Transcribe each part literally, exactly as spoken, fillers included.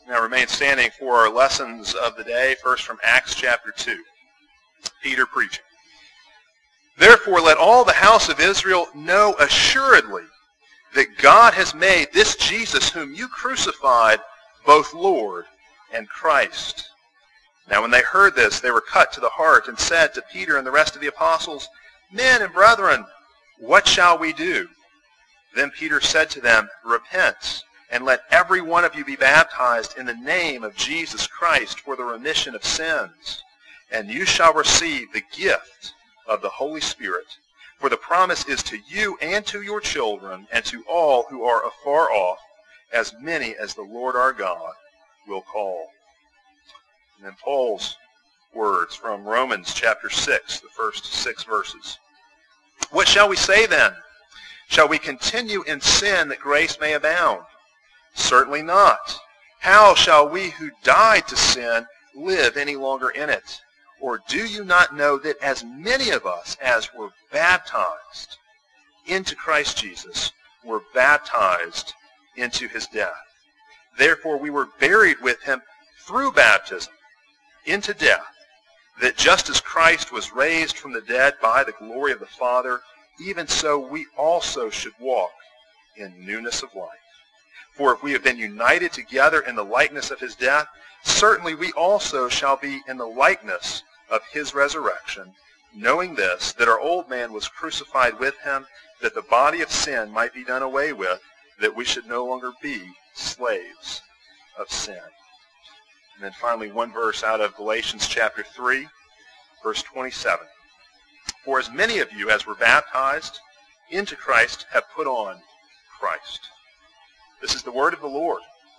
Now remain standing for our lessons of the day, first from Acts chapter two. Peter preaching. Therefore let all the house of Israel know assuredly that God has made this Jesus whom you crucified both Lord and Christ. Now when they heard this, they were cut to the heart and said to Peter and the rest of the apostles, Men and brethren, what shall we do? Then Peter said to them, Repent, and let every one of you be baptized in the name of Jesus Christ for the remission of sins, and you shall receive the gift of the Holy Spirit. For the promise is to you and to your children and to all who are afar off, as many as the Lord our God will call. And then Paul's words from Romans chapter six, the first six verses. What shall we say then? Shall we continue in sin that grace may abound? Certainly not. How shall we who died to sin live any longer in it? Or do you not know that as many of us as were baptized into Christ Jesus were baptized into his death? Therefore we were buried with him through baptism into death, that just as Christ was raised from the dead by the glory of the Father, even so we also should walk in newness of life. For if we have been united together in the likeness of his death, certainly we also shall be in the likeness of his resurrection, knowing this, that our old man was crucified with him, that the body of sin might be done away with, that we should no longer be slaves of sin. And then finally one verse out of Galatians chapter three, verse twenty-seven. For as many of you as were baptized into Christ have put on Christ. This is the word of the Lord.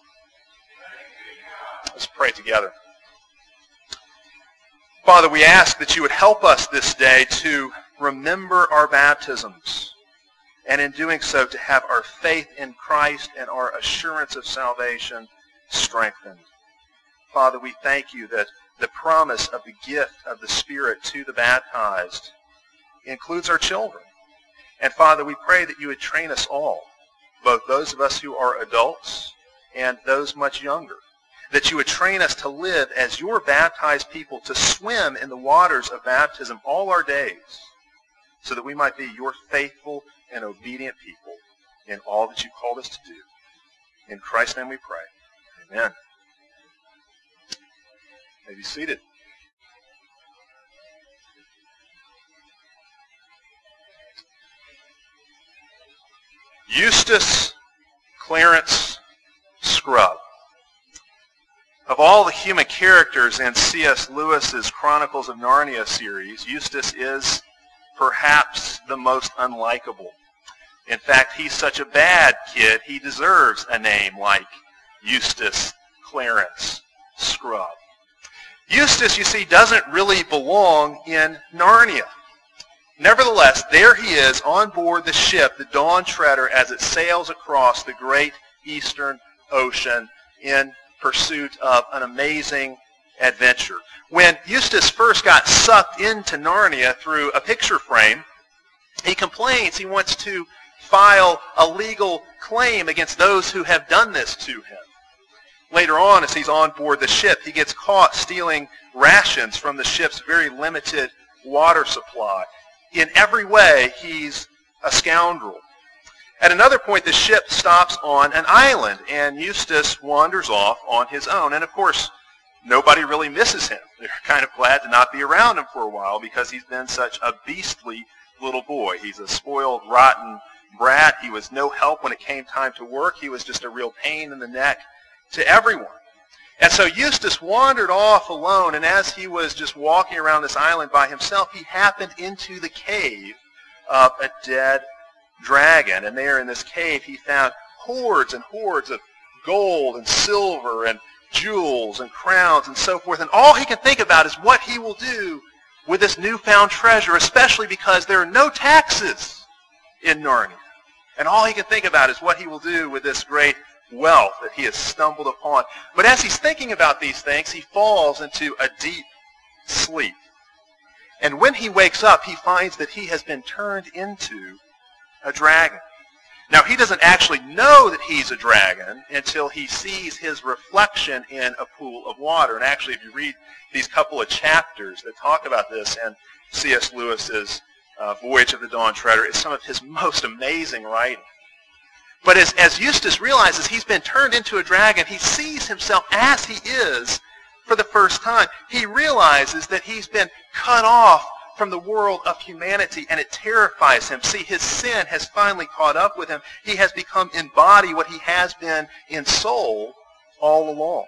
Let's pray together. Father, we ask that you would help us this day to remember our baptisms, and in doing so to have our faith in Christ and our assurance of salvation strengthened. Father, we thank you that the promise of the gift of the Spirit to the baptized includes our children. And Father, we pray that you would train us all, both those of us who are adults and those much younger, that you would train us to live as your baptized people, to swim in the waters of baptism all our days, so that we might be your faithful and obedient people in all that you called us to do. In Christ's name we pray. Amen. You may be seated. Eustace Clarence Scrubb. Of all the human characters in C S Lewis's Chronicles of Narnia series, Eustace is perhaps the most unlikable. In fact, he's such a bad kid, he deserves a name like Eustace Clarence Scrubb. Eustace, you see, doesn't really belong in Narnia. Nevertheless, there he is on board the ship, the Dawn Treader, as it sails across the great eastern ocean in pursuit of an amazing adventure. When Eustace first got sucked into Narnia through a picture frame, he complains he wants to file a legal claim against those who have done this to him. Later on, as he's on board the ship, he gets caught stealing rations from the ship's very limited water supply. In every way, he's a scoundrel. At another point, the ship stops on an island, and Eustace wanders off on his own. And of course, nobody really misses him. They're kind of glad to not be around him for a while because he's been such a beastly little boy. He's a spoiled, rotten brat. He was no help when it came time to work. He was just a real pain in the neck to everyone. And so Eustace wandered off alone, and as he was just walking around this island by himself, he happened into the cave of a dead dragon. And there in this cave, he found hordes and hordes of gold and silver and jewels and crowns and so forth. And all he can think about is what he will do with this newfound treasure, especially because there are no taxes in Narnia. And all he can think about is what he will do with this great wealth that he has stumbled upon. But as he's thinking about these things, he falls into a deep sleep. And when he wakes up, he finds that he has been turned into a dragon. Now, he doesn't actually know that he's a dragon until he sees his reflection in a pool of water. And actually, if you read these couple of chapters that talk about this in C S Lewis's uh, Voyage of the Dawn Treader, it's some of his most amazing writing. But as, as Eustace realizes he's been turned into a dragon, he sees himself as he is for the first time. He realizes that he's been cut off from the world of humanity, and it terrifies him. See, his sin has finally caught up with him. He has become in body what he has been in soul all along.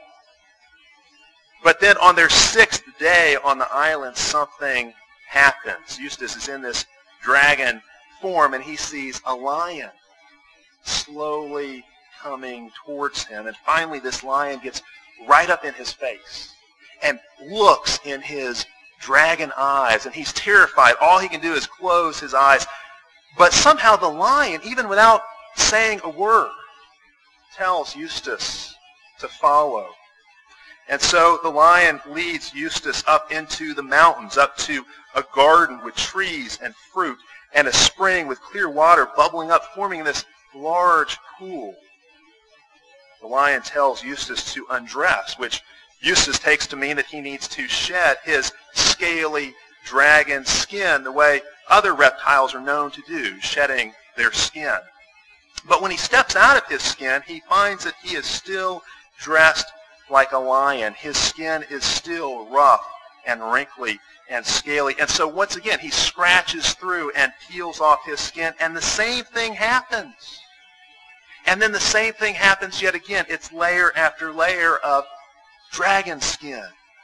But then on their sixth day on the island, something happens. Eustace is in this dragon form, and he sees a lion slowly coming towards him. And finally, this lion gets right up in his face and looks in his dragon eyes, and he's terrified. All he can do is close his eyes. But somehow the lion, even without saying a word, tells Eustace to follow. And so the lion leads Eustace up into the mountains, up to a garden with trees and fruit, and a spring with clear water bubbling up, forming this large pool. The lion tells Eustace to undress, which Eustace takes to mean that he needs to shed his scaly dragon skin the way other reptiles are known to do, shedding their skin. But when he steps out of his skin, he finds that he is still dressed like a lion. His skin is still rough and wrinkly and scaly. And so once again, he scratches through and peels off his skin, and the same thing happens. And then the same thing happens yet again. It's layer after layer of dragon skin.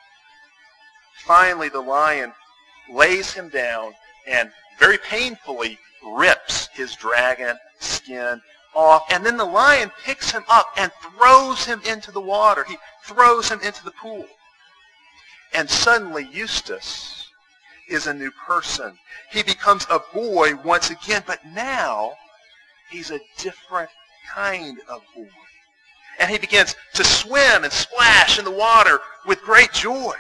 Finally, the lion lays him down and very painfully rips his dragon skin off. And then the lion picks him up and throws him into the water. He throws him into the pool. And suddenly Eustace is a new person. He becomes a boy once again, but now he's a different kind of boy. And he begins to swim and splash in the water with great joy.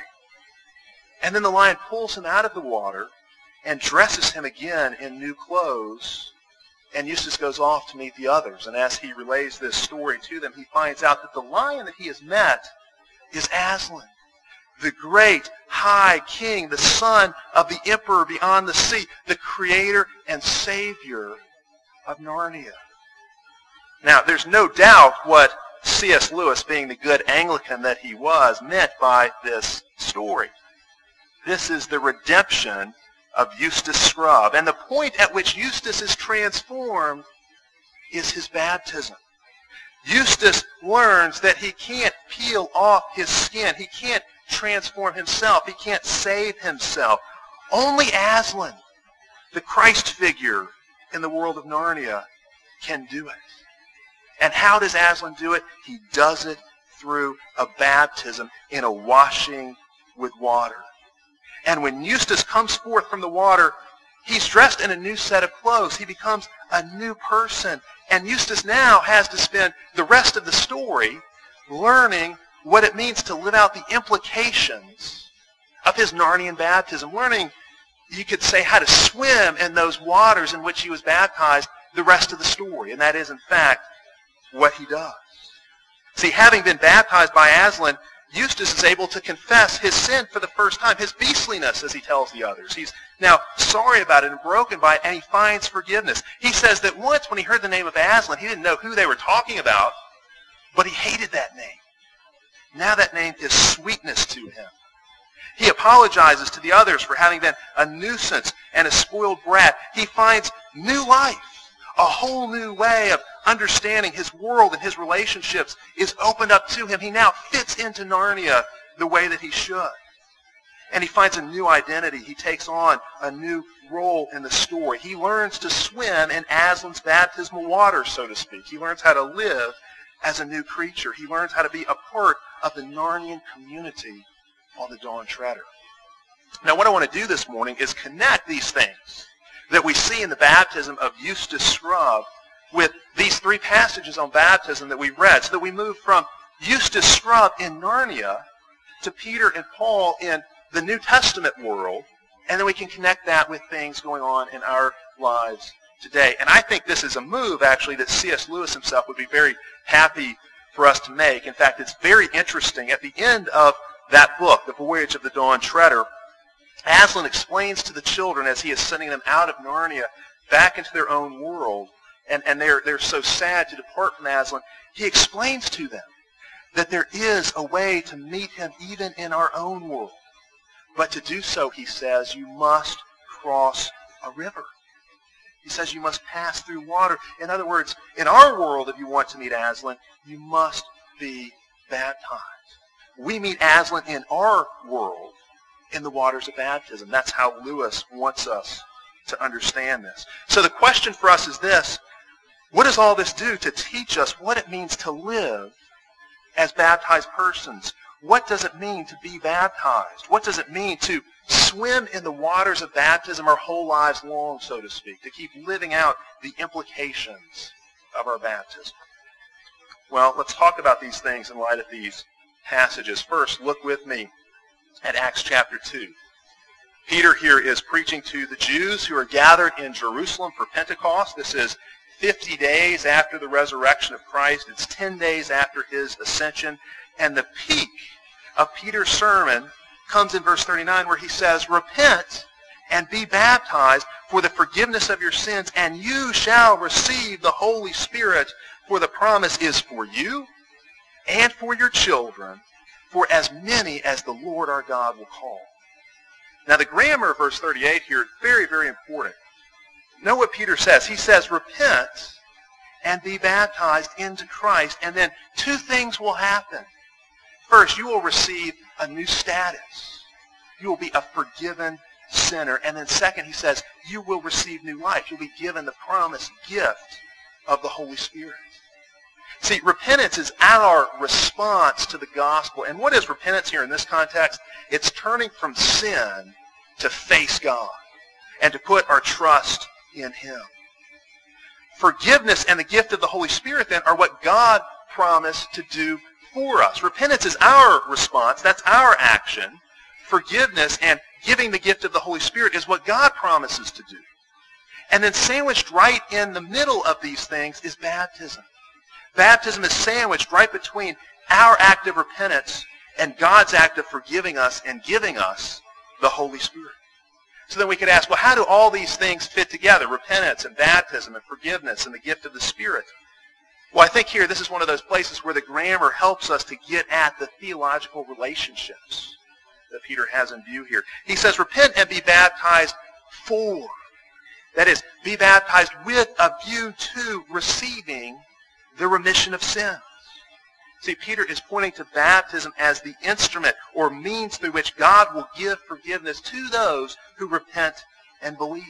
And then the lion pulls him out of the water and dresses him again in new clothes. And Eustace goes off to meet the others. And as he relays this story to them, he finds out that the lion that he has met is Aslan, the great high king, the son of the emperor beyond the sea, the creator and savior of Narnia. Now, there's no doubt what C S Lewis, being the good Anglican that he was, meant by this story. This is the redemption of Eustace Scrubb. And the point at which Eustace is transformed is his baptism. Eustace learns that he can't peel off his skin. He can't transform himself. He can't save himself. Only Aslan, the Christ figure in the world of Narnia, can do it. And how does Aslan do it? He does it through a baptism in a washing with water. And when Eustace comes forth from the water, he's dressed in a new set of clothes. He becomes a new person. And Eustace now has to spend the rest of the story learning what it means to live out the implications of his Narnian baptism. Learning, you could say, how to swim in those waters in which he was baptized the rest of the story. And that is, in fact, what he does. See, having been baptized by Aslan, Eustace is able to confess his sin for the first time, his beastliness, as he tells the others. He's now sorry about it and broken by it, and he finds forgiveness. He says that once when he heard the name of Aslan, he didn't know who they were talking about, but he hated that name. Now that name is sweetness to him. He apologizes to the others for having been a nuisance and a spoiled brat. He finds new life. A whole new way of understanding his world and his relationships is opened up to him. He now fits into Narnia the way that he should. And he finds a new identity. He takes on a new role in the story. He learns to swim in Aslan's baptismal water, so to speak. He learns how to live as a new creature. He learns how to be a part of the Narnian community on the Dawn Treader. Now, what I want to do this morning is connect these things that we see in the baptism of Eustace Scrubb with these three passages on baptism that we read, so that we move from Eustace Scrubb in Narnia to Peter and Paul in the New Testament world, and then we can connect that with things going on in our lives today. And I think this is a move, actually, that C S Lewis himself would be very happy for us to make. In fact, it's very interesting. At the end of that book, The Voyage of the Dawn Treader, Aslan explains to the children as he is sending them out of Narnia back into their own world, and, and they're, they're so sad to depart from Aslan, he explains to them that there is a way to meet him even in our own world. But to do so, he says, you must cross a river. He says you must pass through water. In other words, in our world, if you want to meet Aslan, you must be baptized. We meet Aslan in our world in the waters of baptism. That's how Lewis wants us to understand this. So the question for us is this: what does all this do to teach us what it means to live as baptized persons? What does it mean to be baptized? What does it mean to swim in the waters of baptism our whole lives long, so to speak, to keep living out the implications of our baptism? Well, let's talk about these things in light of these passages. First, look with me at Acts chapter two. Peter here is preaching to the Jews who are gathered in Jerusalem for Pentecost. This is fifty days after the resurrection of Christ. It's ten days after his ascension. And the peak of Peter's sermon comes in verse thirty-nine, where he says, repent and be baptized for the forgiveness of your sins, and you shall receive the Holy Spirit, for the promise is for you and for your children, for as many as the Lord our God will call. Now the grammar of verse thirty-eight here is very, very important. Know what Peter says. He says, repent and be baptized into Christ, and then two things will happen. First, you will receive a new status. You will be a forgiven sinner. And then second, he says, you will receive new life. You'll be given the promised gift of the Holy Spirit. See, repentance is our response to the gospel. And what is repentance here in this context? It's turning from sin to face God and to put our trust in him. Forgiveness and the gift of the Holy Spirit, then, are what God promised to do for us. Repentance is our response. That's our action. Forgiveness and giving the gift of the Holy Spirit is what God promises to do. And then sandwiched right in the middle of these things is baptism. Baptism is sandwiched right between our act of repentance and God's act of forgiving us and giving us the Holy Spirit. So then we could ask, well, how do all these things fit together? Repentance and baptism and forgiveness and the gift of the Spirit. Well, I think here this is one of those places where the grammar helps us to get at the theological relationships that Peter has in view here. He says, repent and be baptized for. That is, be baptized with a view to receiving the remission of sins. See, Peter is pointing to baptism as the instrument or means through which God will give forgiveness to those who repent and believe.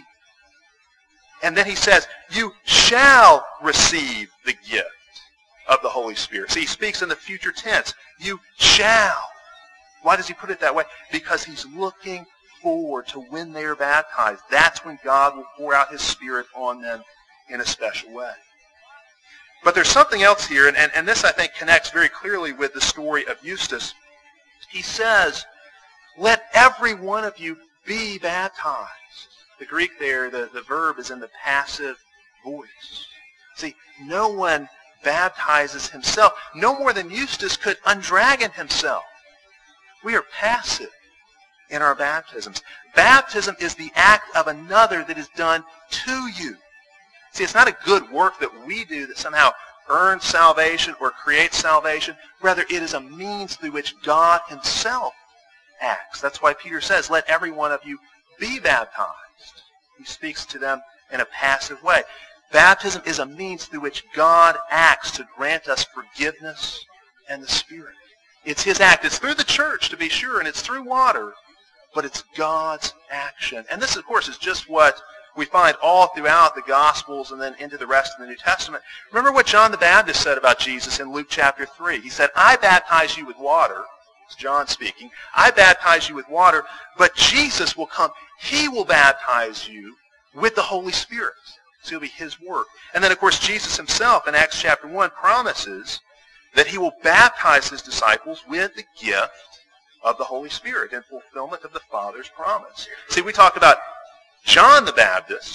And then he says, you shall receive the gift of the Holy Spirit. See, he speaks in the future tense. You shall. Why does he put it that way? Because he's looking forward to when they are baptized. That's when God will pour out his Spirit on them in a special way. But there's something else here, and, and, and this, I think, connects very clearly with the story of Eustace. He says, let every one of you be baptized. The Greek there, the, the verb is in the passive voice. See, no one baptizes himself. No more than Eustace could undragon himself. We are passive in our baptisms. Baptism is the act of another that is done to you. See, it's not a good work that we do that somehow earns salvation or creates salvation. Rather, it is a means through which God himself acts. That's why Peter says, let every one of you be baptized. He speaks to them in a passive way. Baptism is a means through which God acts to grant us forgiveness and the Spirit. It's his act. It's through the church, to be sure, and it's through water, but it's God's action. And this, of course, is just what we find all throughout the Gospels and then into the rest of the New Testament. Remember what John the Baptist said about Jesus in Luke chapter three. He said, I baptize you with water. It's John speaking. I baptize you with water, but Jesus will come. He will baptize you with the Holy Spirit. So it'll be his work. And then, of course, Jesus himself in Acts chapter one promises that he will baptize his disciples with the gift of the Holy Spirit in fulfillment of the Father's promise. See, we talk about John the Baptist,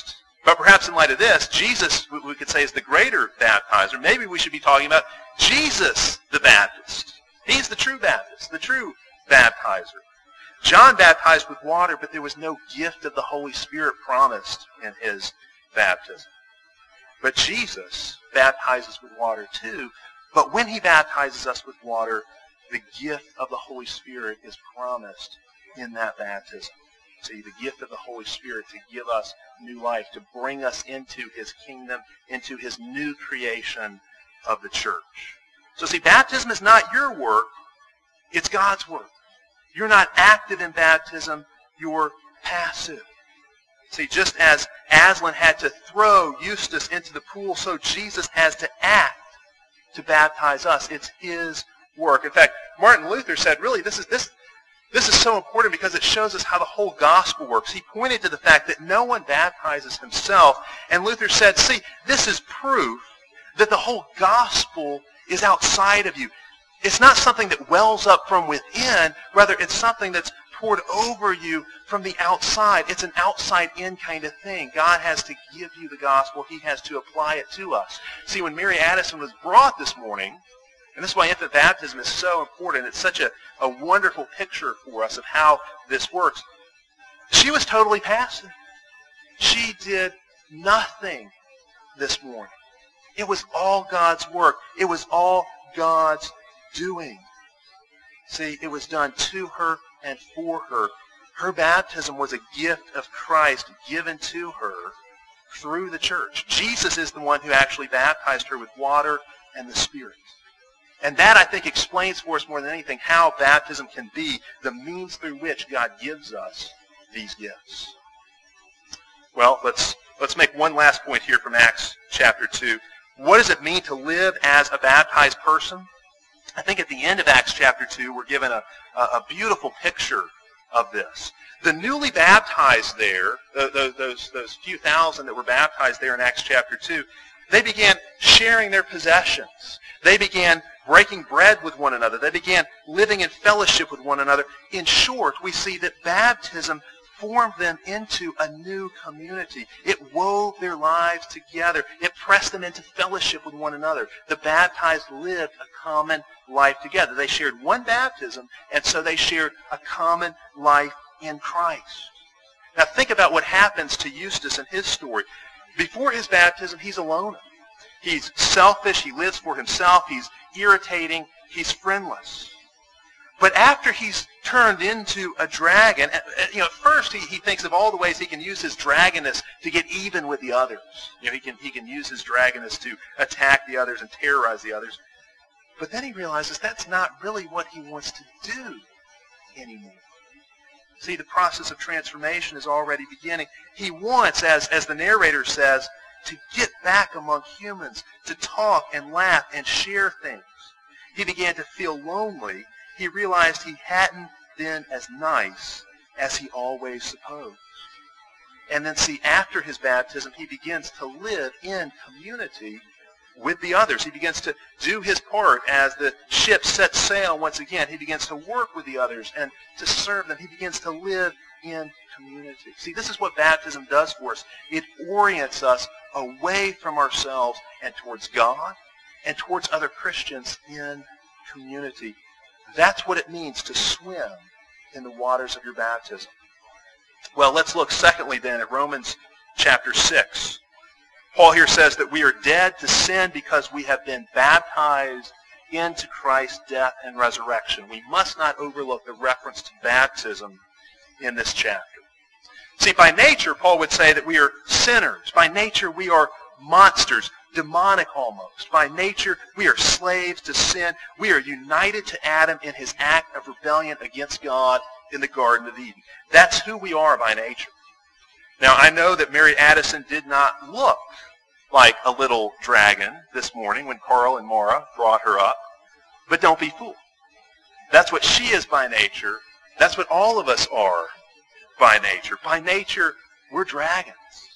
But perhaps in light of this, Jesus, we could say, is the greater baptizer. Maybe we should be talking about Jesus the Baptist. He's the true Baptist, the true baptizer. John baptized with water, but there was no gift of the Holy Spirit promised in his baptism. But Jesus baptizes with water too. But when he baptizes us with water, the gift of the Holy Spirit is promised in that baptism. See, the gift of the Holy Spirit to give us new life, to bring us into his kingdom, into his new creation of the church. So see, baptism is not your work, it's God's work. You're not active in baptism, you're passive. See, just as Aslan had to throw Eustace into the pool, so Jesus has to act to baptize us. It's his work. In fact, Martin Luther said, really, this is this this is so important because it shows us how the whole gospel works. He pointed to the fact that no one baptizes himself, and Luther said, see, this is proof that the whole gospel is outside of you. It's not something that wells up from within, rather it's something that's poured over you from the outside. It's an outside-in kind of thing. God has to give you the gospel. He has to apply it to us. See, when Mary Addison was brought this morning, and this is why infant baptism is so important, it's such a, a wonderful picture for us of how this works. She was totally passive. She did nothing this morning. It was all God's work. It was all God's doing. See, it was done to her and for her. Her baptism was a gift of Christ given to her through the church. Jesus is the one who actually baptized her with water and the Spirit. And that, I think, explains for us more than anything how baptism can be the means through which God gives us these gifts. Well, let's let's make one last point here from Acts chapter two. What does it mean to live as a baptized person? I think at the end of Acts chapter two, we're given a, a beautiful picture of this. The newly baptized there, those, those, those few thousand that were baptized there in Acts chapter two, they began sharing their possessions. They began breaking bread with one another. They began living in fellowship with one another. In short, we see that baptism formed them into a new community. It wove their lives together. It pressed them into fellowship with one another. The baptized lived a common life together. They shared one baptism, and so they shared a common life in Christ. Now think about what happens to Eustace in his story. Before his baptism, he's a loner. He's selfish. He lives for himself. He's irritating. He's friendless. But after he's turned into a dragon, you know, at first he, he thinks of all the ways he can use his dragonness to get even with the others. You know, he can, he can use his dragonness to attack the others and terrorize the others. But then he realizes that's not really what he wants to do anymore. See, the process of transformation is already beginning. He wants, as, as the narrator says, to get back among humans, to talk and laugh and share things. He began to feel lonely. He realized he hadn't been as nice as he always supposed. And then see, after his baptism, he begins to live in community with the others. He begins to do his part as the ship sets sail once again. He begins to work with the others and to serve them. He begins to live in community. See, this is what baptism does for us. It orients us away from ourselves and towards God and towards other Christians in community. That's what it means to swim in the waters of your baptism. Well, let's look secondly then at Romans chapter six. Paul here says that we are dead to sin because we have been baptized into Christ's death and resurrection. We must not overlook the reference to baptism in this chapter. See, by nature, Paul would say that we are sinners. By nature, we are monsters, demonic almost. By nature, we are slaves to sin. We are united to Adam in his act of rebellion against God in the Garden of Eden. That's who we are by nature. Now, I know that Mary Addison did not look like a little dragon this morning when Carl and Maura brought her up, but don't be fooled. That's what she is by nature. That's what all of us are by nature. By nature, we're dragons.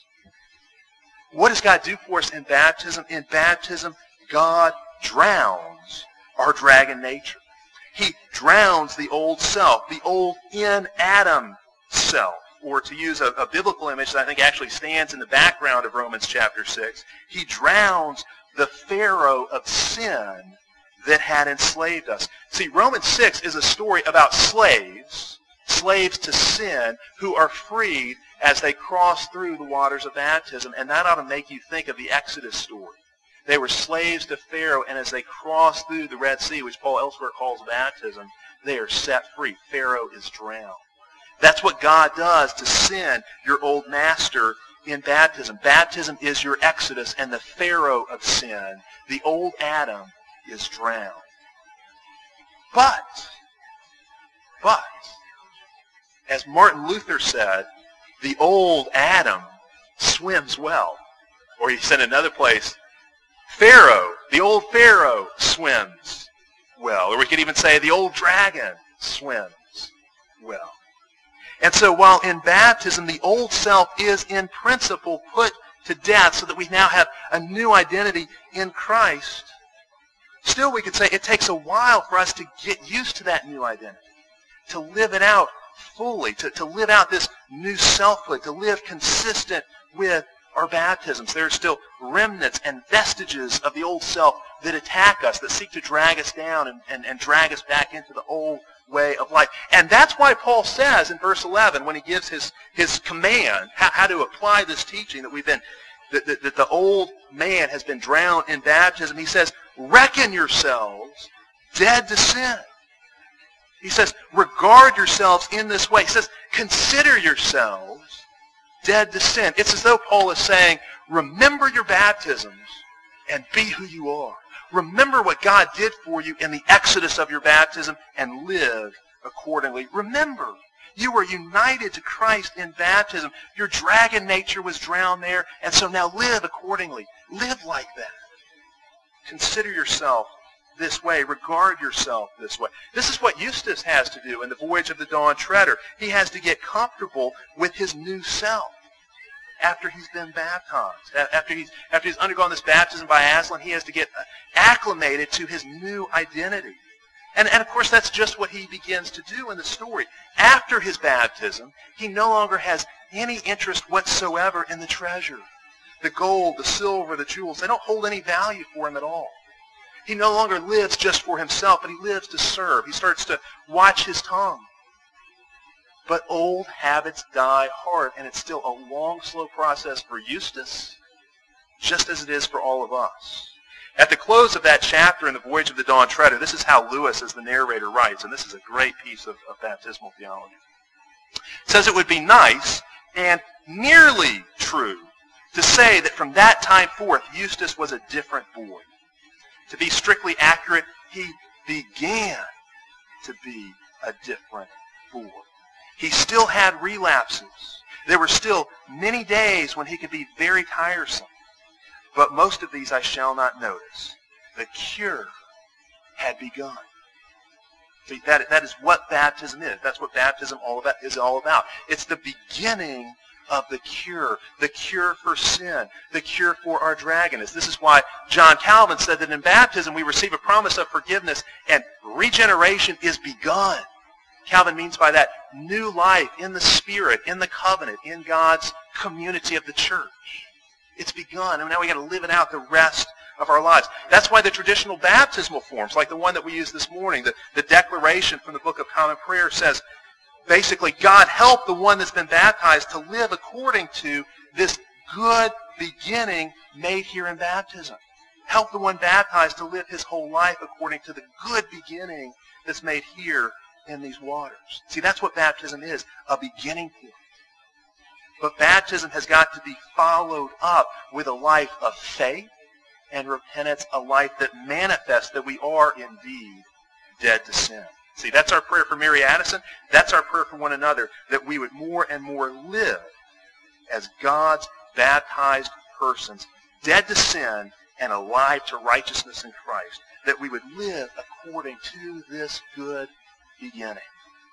What does God do for us in baptism? In baptism, God drowns our dragon nature. He drowns the old self, the old in Adam self. or to use a, a biblical image that I think actually stands in the background of Romans chapter six, he drowns the Pharaoh of sin that had enslaved us. See, Romans six is a story about slaves, slaves to sin, who are freed as they cross through the waters of baptism. And that ought to make you think of the Exodus story. They were slaves to Pharaoh, and as they cross through the Red Sea, which Paul elsewhere calls baptism, they are set free. Pharaoh is drowned. That's what God does to sin, your old master, in baptism. Baptism is your exodus, and the Pharaoh of sin, the old Adam, is drowned. But, but, as Martin Luther said, the old Adam swims well. Or he said in another place, Pharaoh, the old Pharaoh swims well. Or we could even say the old dragon swims well. And so while in baptism the old self is in principle put to death so that we now have a new identity in Christ, still we could say it takes a while for us to get used to that new identity, to live it out fully, to, to live out this new selfhood, to live consistent with our baptisms. There are still remnants and vestiges of the old self that attack us, that seek to drag us down and, and, and drag us back into the old way of life. And that's why Paul says in verse eleven, when he gives his, his command, how, how to apply this teaching that we've been, that, that, that the old man has been drowned in baptism, he says, reckon yourselves dead to sin. He says, regard yourselves in this way. He says, consider yourselves dead to sin. It's as though Paul is saying, remember your baptisms and be who you are. Remember what God did for you in the exodus of your baptism and live accordingly. Remember, you were united to Christ in baptism. Your dragon nature was drowned there, and so now live accordingly. Live like that. Consider yourself this way. Regard yourself this way. This is what Eustace has to do in the Voyage of the Dawn Treader. He has to get comfortable with his new self after he's been baptized. After he's, after he's undergone this baptism by Aslan, he has to get acclimated to his new identity. And, and of course, that's just what he begins to do in the story. After his baptism, he no longer has any interest whatsoever in the treasure. The gold, the silver, the jewels, they don't hold any value for him at all. He no longer lives just for himself, but he lives to serve. He starts to watch his tongue. But old habits die hard, and it's still a long, slow process for Eustace, just as it is for all of us. At the close of that chapter in the Voyage of the Dawn Treader, this is how Lewis, as the narrator, writes, and this is a great piece of, of baptismal theology. It says it would be nice and nearly true to say that from that time forth, Eustace was a different boy. To be strictly accurate, he began to be a different boy. He still had relapses. There were still many days when he could be very tiresome. But most of these I shall not notice. The cure had begun. See, that, that is what baptism is. That's what baptism all about, is all about. It's the beginning of the cure, the cure for sin, the cure for our dragonness. This is why John Calvin said that in baptism we receive a promise of forgiveness and regeneration is begun. Calvin means by that new life in the Spirit, in the covenant, in God's community of the church. It's begun, and now we got to live it out the rest of our lives. That's why the traditional baptismal forms, like the one that we used this morning, the, the declaration from the Book of Common Prayer says, basically, God help the one that's been baptized to live according to this good beginning made here in baptism. Help the one baptized to live his whole life according to the good beginning that's made here in these waters. See, that's what baptism is, a beginning point. But baptism has got to be followed up with a life of faith and repentance, a life that manifests that we are indeed dead to sin. See, that's our prayer for Mary Addison. That's our prayer for one another, that we would more and more live as God's baptized persons, dead to sin and alive to righteousness in Christ, that we would live according to this good beginning.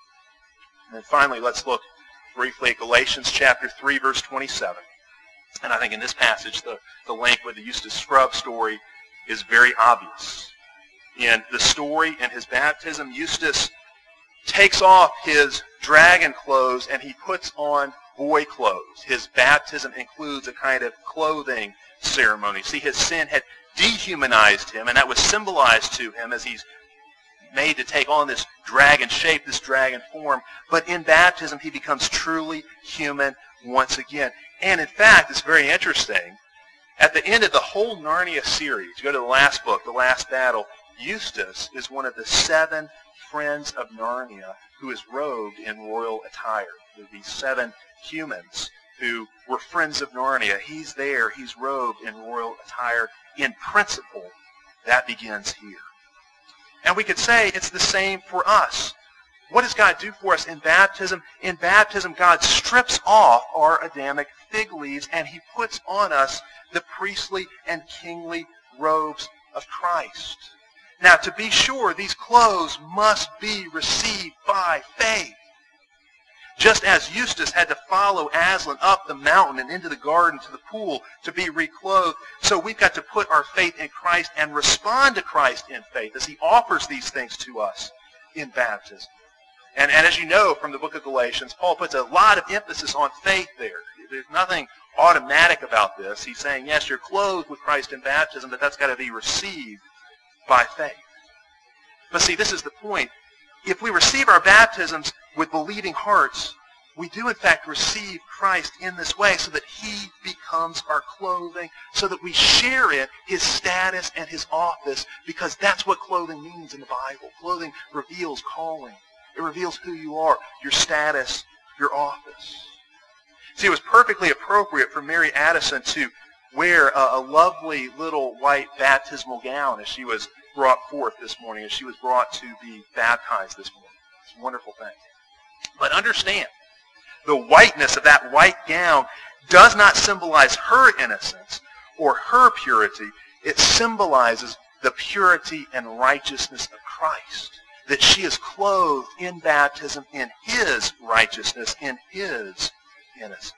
And then finally, let's look briefly at Galatians chapter three, verse twenty-seven. And I think in this passage, the, the link with the Eustace Scruggs story is very obvious. In the story, in his baptism, Eustace takes off his dragon clothes and he puts on boy clothes. His baptism includes a kind of clothing ceremony. See, his sin had dehumanized him, and that was symbolized to him as he's made to take on this dragon shape, this dragon form. But in baptism, he becomes truly human once again. And in fact, it's very interesting. At the end of the whole Narnia series, you go to the last book, The Last Battle, Eustace is one of the seven friends of Narnia who is robed in royal attire. These seven humans who were friends of Narnia. He's there. He's robed in royal attire. In principle, that begins here. And we could say it's the same for us. What does God do for us in baptism? In baptism, God strips off our Adamic fig leaves and he puts on us the priestly and kingly robes of Christ. Now, to be sure, these clothes must be received by faith. Just as Eustace had to follow Aslan up the mountain and into the garden to the pool to be reclothed, so we've got to put our faith in Christ and respond to Christ in faith as he offers these things to us in baptism. And, and as you know from the book of Galatians, Paul puts a lot of emphasis on faith there. There's nothing automatic about this. He's saying, yes, you're clothed with Christ in baptism, but that's got to be received by faith. But see, this is the point. If we receive our baptisms with believing hearts, we do in fact receive Christ in this way so that he becomes our clothing, so that we share in his status and his office, because that's what clothing means in the Bible. Clothing reveals calling. It reveals who you are, your status, your office. See, it was perfectly appropriate for Mary Addison to wear a, a lovely little white baptismal gown as she was brought forth this morning, as she was brought to be baptized this morning. It's a wonderful thing. But understand, the whiteness of that white gown does not symbolize her innocence or her purity. It symbolizes the purity and righteousness of Christ. That she is clothed in baptism in his righteousness, in his innocence.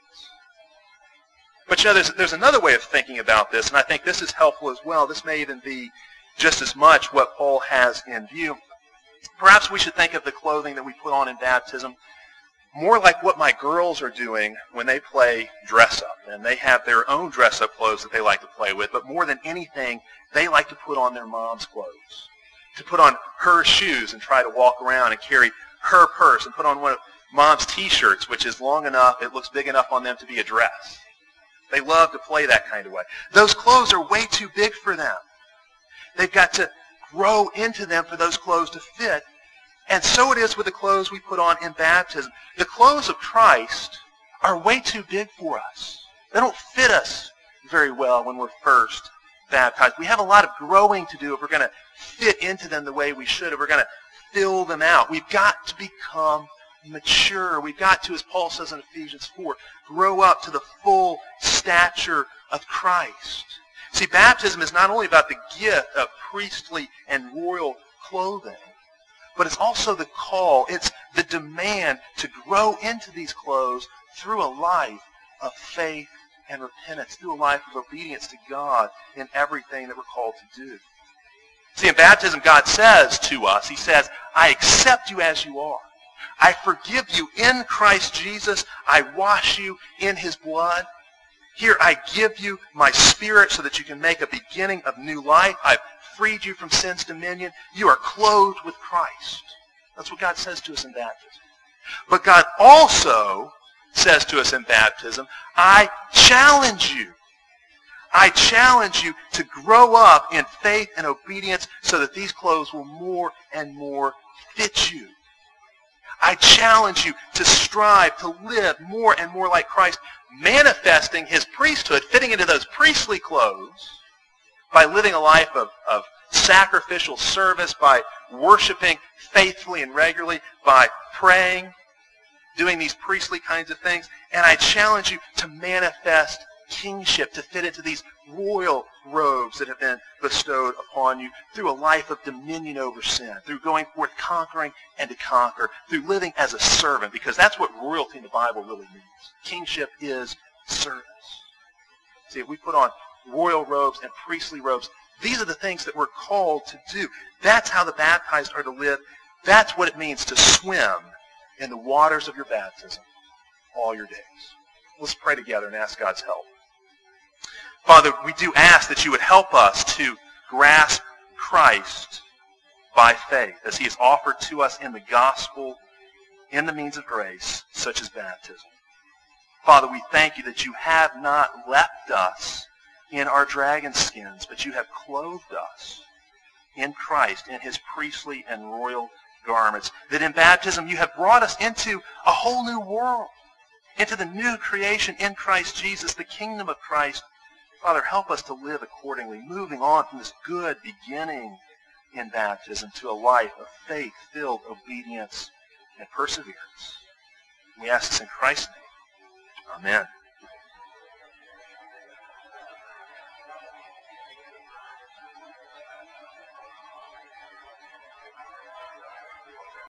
But you know, there's, there's another way of thinking about this, and I think this is helpful as well. This may even be just as much what Paul has in view. Perhaps we should think of the clothing that we put on in baptism more like what my girls are doing when they play dress-up. And they have their own dress-up clothes that they like to play with, but more than anything, they like to put on their mom's clothes. To put on her shoes and try to walk around and carry her purse, and put on one of mom's t-shirts, which is long enough, it looks big enough on them to be a dress. They love to play that kind of way. Those clothes are way too big for them. They've got to grow into them for those clothes to fit. And so it is with the clothes we put on in baptism. The clothes of Christ are way too big for us. They don't fit us very well when we're first baptized. We have a lot of growing to do if we're going to fit into them the way we should, if we're going to fill them out. We've got to become mature. We've got to, as Paul says in Ephesians four, grow up to the full stature of Christ. See, baptism is not only about the gift of priestly and royal clothing, but it's also the call, it's the demand to grow into these clothes through a life of faith and repentance, through a life of obedience to God in everything that we're called to do. See, in baptism, God says to us, he says, I accept you as you are. I forgive you in Christ Jesus. I wash you in his blood. Here, I give you my spirit so that you can make a beginning of new life. I've freed you from sin's dominion. You are clothed with Christ. That's what God says to us in baptism. But God also says to us in baptism, I challenge you. I challenge you to grow up in faith and obedience so that these clothes will more and more fit you. I challenge you to strive to live more and more like Christ, manifesting his priesthood, fitting into those priestly clothes by living a life of, of sacrificial service, by worshiping faithfully and regularly, by praying, doing these priestly kinds of things. And I challenge you to manifest kingship, to fit into these royal robes that have been bestowed upon you through a life of dominion over sin, through going forth conquering and to conquer, through living as a servant, because that's what royalty in the Bible really means. Kingship is service. See, if we put on royal robes and priestly robes, these are the things that we're called to do. That's how the baptized are to live That's what it means to swim in the waters of your baptism all your days. Let's pray together and ask God's help. Father, we do ask that you would help us to grasp Christ by faith as he is offered to us in the gospel, in the means of grace, such as baptism. Father, we thank you that you have not left us in our dragon skins, but you have clothed us in Christ, in his priestly and royal garments. That in baptism you have brought us into a whole new world, into the new creation in Christ Jesus, the kingdom of Christ. Father, help us to live accordingly, moving on from this good beginning in baptism to a life of faith-filled obedience and perseverance. We ask this in Christ's name. Amen.